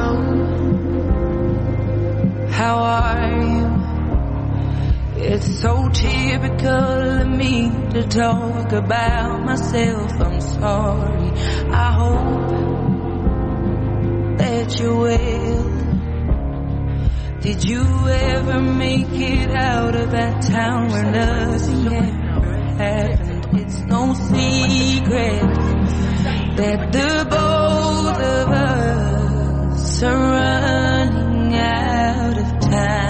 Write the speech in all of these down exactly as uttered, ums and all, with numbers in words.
How are you? It's so typical of me to talk about myself. I'm sorry. I hope that you're well. Did you ever make it out of that town where nothing ever happened? It's no secret that the both of us are running out of time.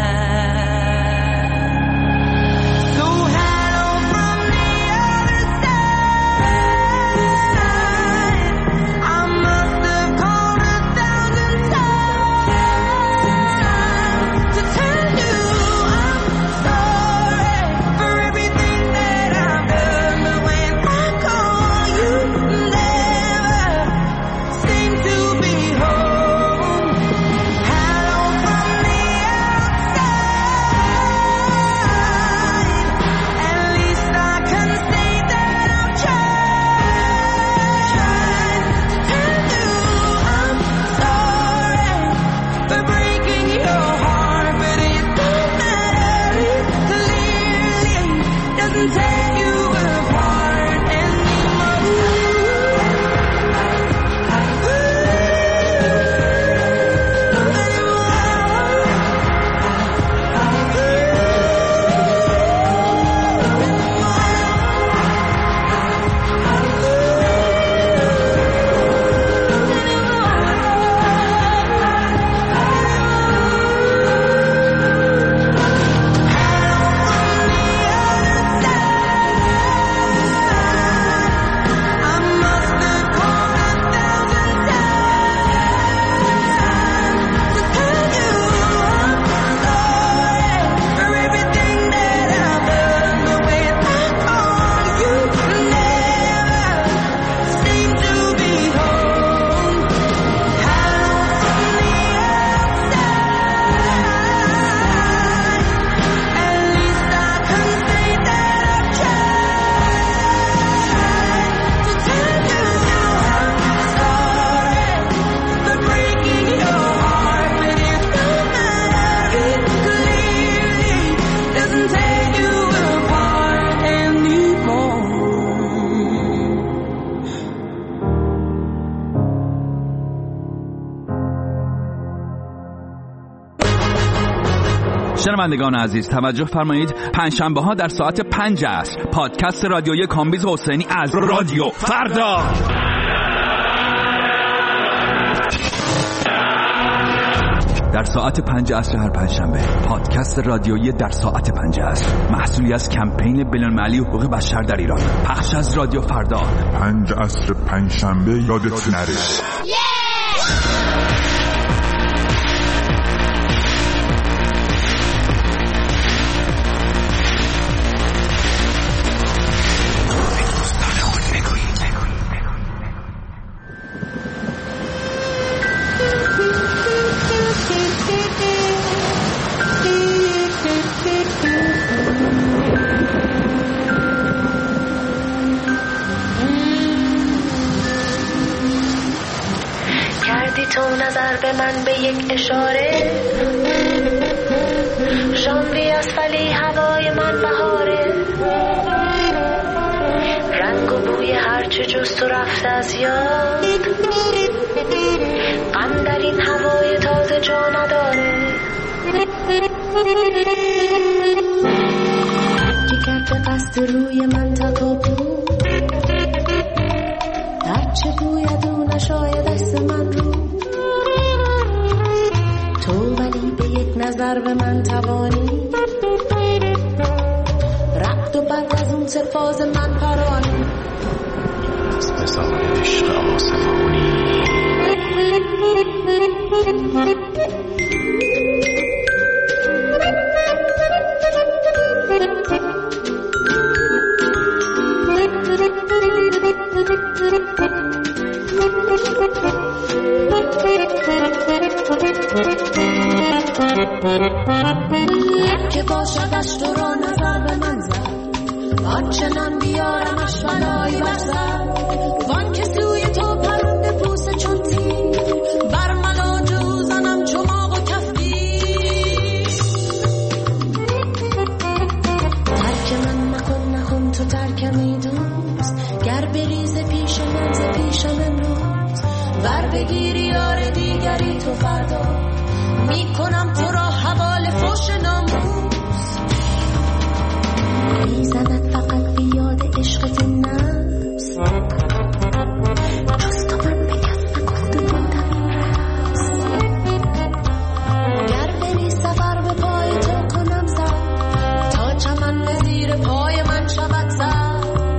شنوندگان عزیز توجه فرمایید، پنجشنبه ها در ساعت پنج عصر پادکست رادیویی کامبیز حسینی از رادیو فردا. در ساعت پنج عصر هر پنجشنبه پادکست رادیویی در ساعت پنج عصر، محصولی از کمپین بین‌المللی حقوق بشر در ایران، پخش از رادیو فردا. پنج عصر پنجشنبه یادت نره. به من به یک اشاره ژانویه است ولی هوای من بهاره، رنگ و بوی هرچه جست و رفته از یاد، غم در این هوای تازه جا نداره. که کرده قصد روی من تکابو، هرچه گوید او نشاید دست من رو، نظر به من توانی، رعد و برق از اون سرفاز من پرانی، مثال عشق آسمانی. که باشدش تو را نظر به من زد، آنچنان بیارمش بلایی بر سر، وان که سوی تو پرنده پوست چون تیر، بر من و جوزم تو فردا میکنم تو را حوال فوش ناموس میزند فقط بیاد عشقت نفس جز تو من به کس نگفته بودم این رقص گر بری سفر به پای تو کنم زد تا چمن به زیر پای من شود زد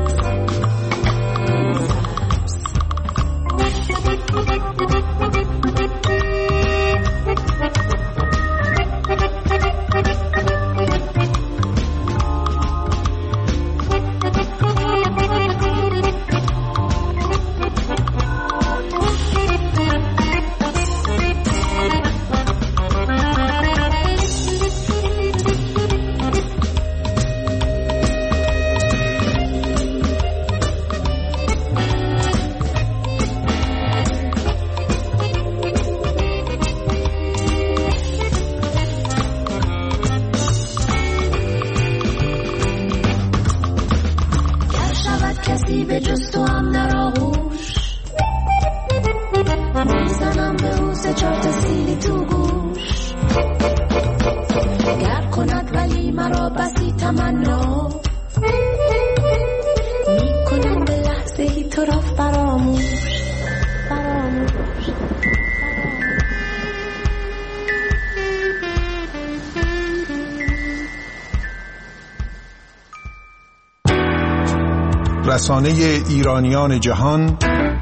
رسانه ایرانیان جهان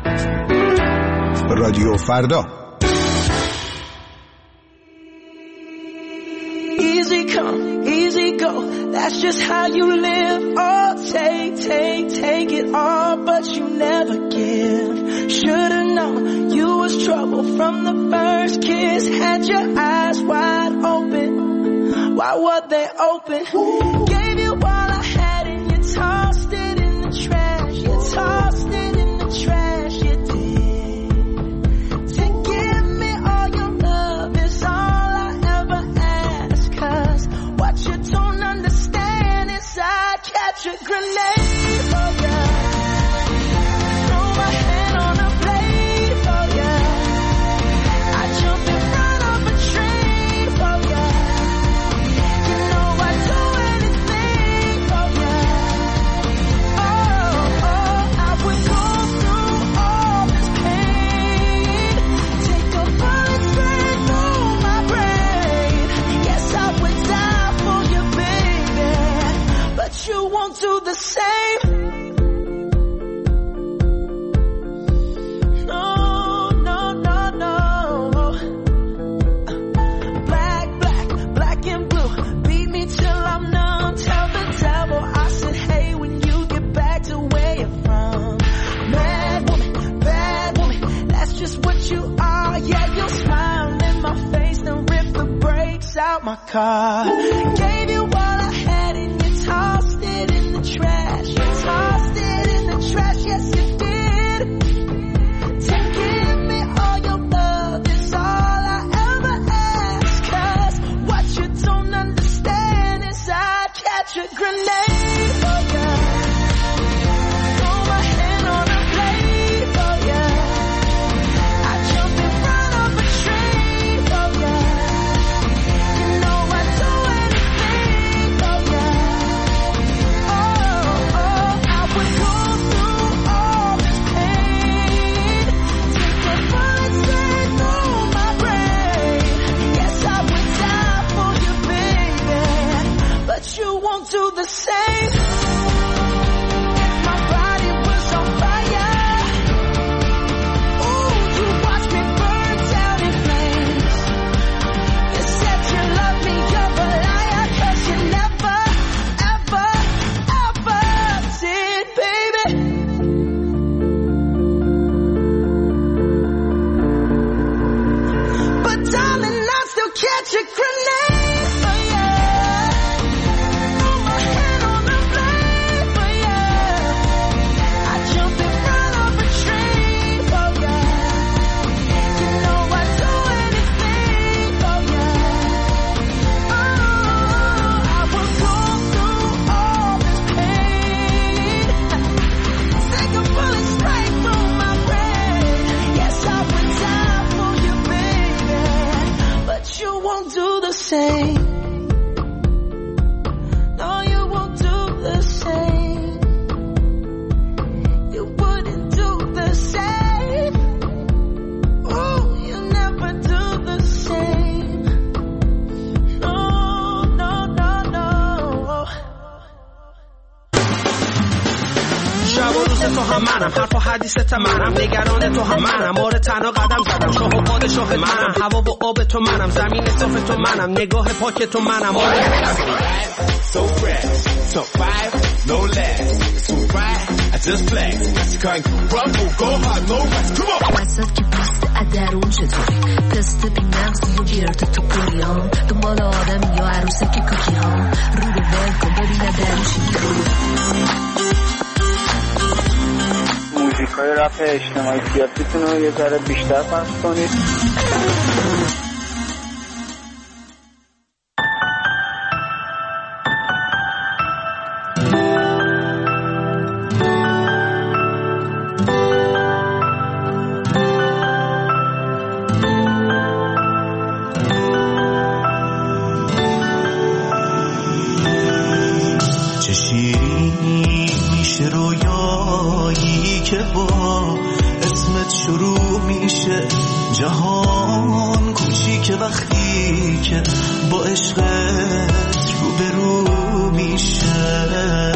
رادیو فردا. Easy come, easy go, that's just how you live. Oh, take, take, take it all, but you never give. Should've known you was trouble from the first kiss. Had your eyes wide open, why were they open? Gave you all I had and you tossed it in the trash. You tossed it in the trash, you did. To give me all your love is all I ever ask. Cause what you don't understand is I'd catch a grenade for ya. Throw my hand on a blade for ya. I'd jump in front of a train for ya. You know I'd do anything for ya. Oh, oh, I would go through all this pain. Take a bullet straight through my brain. Yes, I would die for you, baby. But you won't do the same. No, no, no, no. Black, black, black and blue. Beat me till I'm numb. Tell the devil I said, hey, when you get back to where you're from. Mad woman, bad woman, that's just what you are. Yeah, you'll smile in my face, then rip the brakes out my car. Gave you all I had and you tossed it in the trash. You tossed it in the trash, yes you did. To give me all your love is all I ever ask. Cause what you don't understand is I'd catch a grenade for ya. Throw my hand on a blade for ya. I'd jump in front of a train for ya. You know I'd do anything for ya. Oh, oh, I would go through all this pain. Take a bullet straight through my brain. Yes, I would die for you, baby. But you won't do the same. My body was on fire. Ooh, you watched me burn down in flames. You said you loved me, you're a liar. Cause you never, ever, ever did, baby. But darling, I still catch a grenade for ya. Throw my hand on the blade for ya. I jump in front of a train for ya. You know I'd do anything for ya. Oh, I would go through all this pain. Take a bullet straight through my brain. Yes, I would die for you, baby. same. No, you won't do the same. You wouldn't do the same. Oh, you never do the same. No, no, no, no. شب و روز تو هم منم، حرف و حدیثت منم، نگران تو هم منم، مورد تنها قدم زدم، شاه و پادشاه منم، هوا و آب تو منم، زمین صاف تو منم، نگاه پاک تو منم. So fresh, so five, no less. So right, I just flex. You can't rumble, go hard, no rest. Come on. وسط که پست ادرون چطوری تست بی مغزی و گیرت تو پولیان دنبال آدم یا عروسه که کوکی ها رو رو ول کن ببینه درشی موزیکای رپ اجتماعی سیاسیتون رو یه ذره بیشتر پخش کنید. چه شیرین میشه رویایی که با اسمت شروع میشه جهان کوچیک وقتی که با عشقت روبرو میشه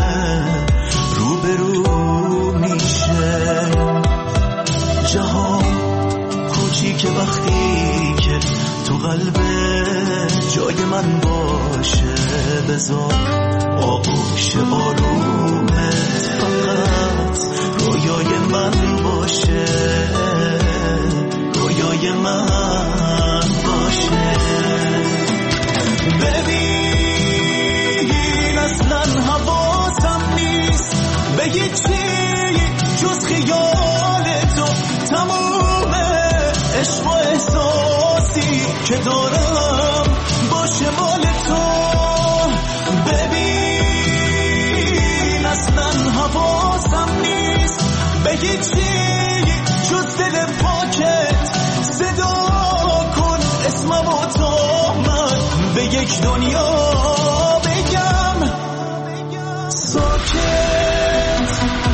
روبرو میشه جهان کوچیک وقتی که تو قلبت جای من باشه بذار آغوش آرومت فقط رویای من باشه رویای من باشه ببین اصلا حواسم نیست به هیچی جز خیال تو تمومه عشق و احساسی که دارم باشه مال تو ببین اصلا حواسم نیست به هیچی جز دل پاکت صدا کن اسمم و تا من به یک دنیا بگم ساکت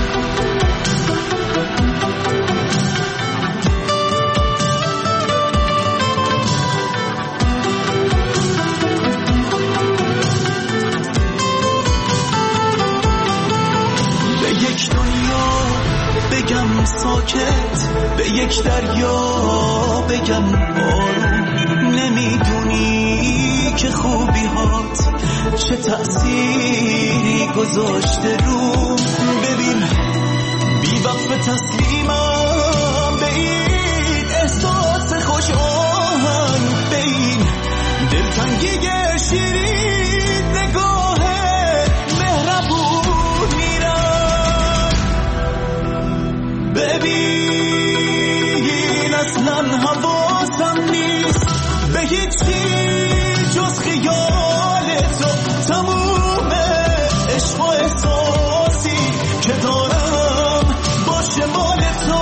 به یک دنیا بگم ساکت به یک دریا بگم آروم نمیدونی که خوبی هات چه تأثیری گذاشته رو ببین بی وقف تسلیمم به این احساس خوش آهنگ به این دلتنگی شیرین نگاه مهربون میرم ببین اصلا حواسم نیست به هیچی جز خیال تو تمومه عشق و احساسی که دارم باشه مال تو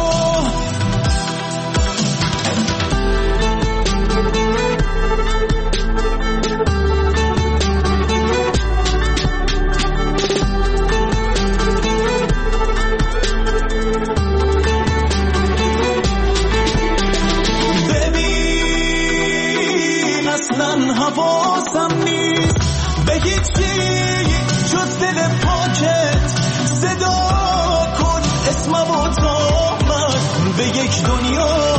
حواسم نیست به هیچی جز دل پاکت صدا کن اسمم و تا من به یک دنیا